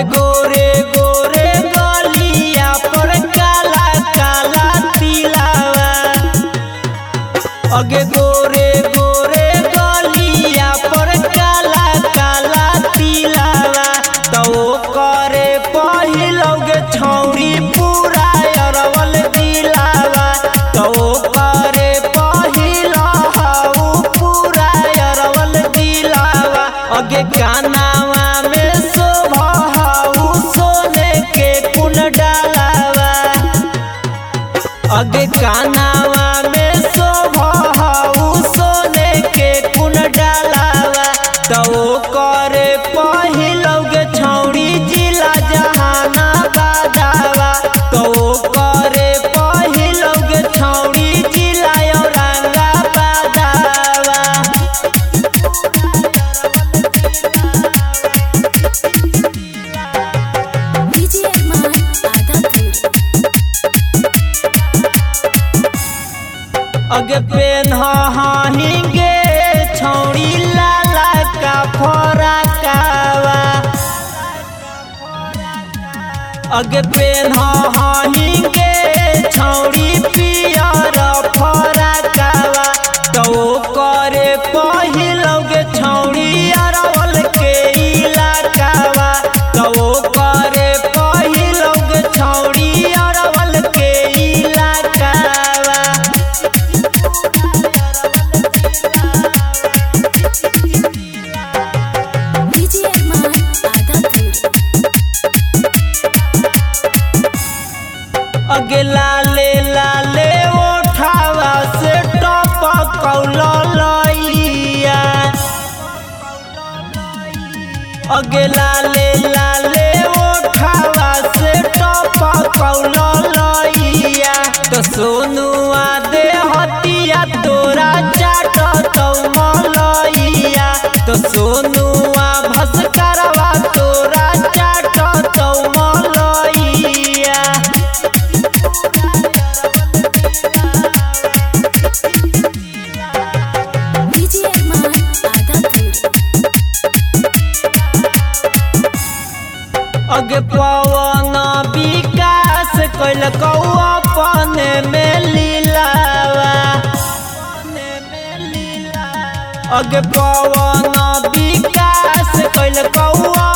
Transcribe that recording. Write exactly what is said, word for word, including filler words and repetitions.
गोरे गोरे गलिया पर काला काला तिलावा अगे गोरे गोरे गलिया पर काला काला तिलावा तो करे पहिलौगे छौरी पूरा अरवल दिलावा तो करे पहिला हाउ पूरा अरवल दिलावा अगे कानावा में शोभा हाउ सोने के कुन डालावा अगे कानावा में शोभा हाउ सोने के कुन डालावा तो करे पहिलौगे छौरी जिला जहानाबादवा तो करे पहिलौगे छौरी जिला औरंगाबादवा अगे पेन हाहिंगे छौरी लाला का फराकावा अगे पेन हाहिंगे छौरी पियर फराकावा तो करे पहिलौगे छौरी अरवल के इलाकावा तो करे पहिलौगे छौरी अरवल के इलाकावा अगे लाले लाले उठावा से टपकौला लइया अगे लाले लाले उठावा से टपकौला लइया तो सोनुआ दे हतिया तोरा चाट तो मलइया तो सोनुआ भस्करवा तोरा चाट तो मलइया अगे पवन विकास कैलकौ अपने में लीलावा अगे पवन विकास कैलकौ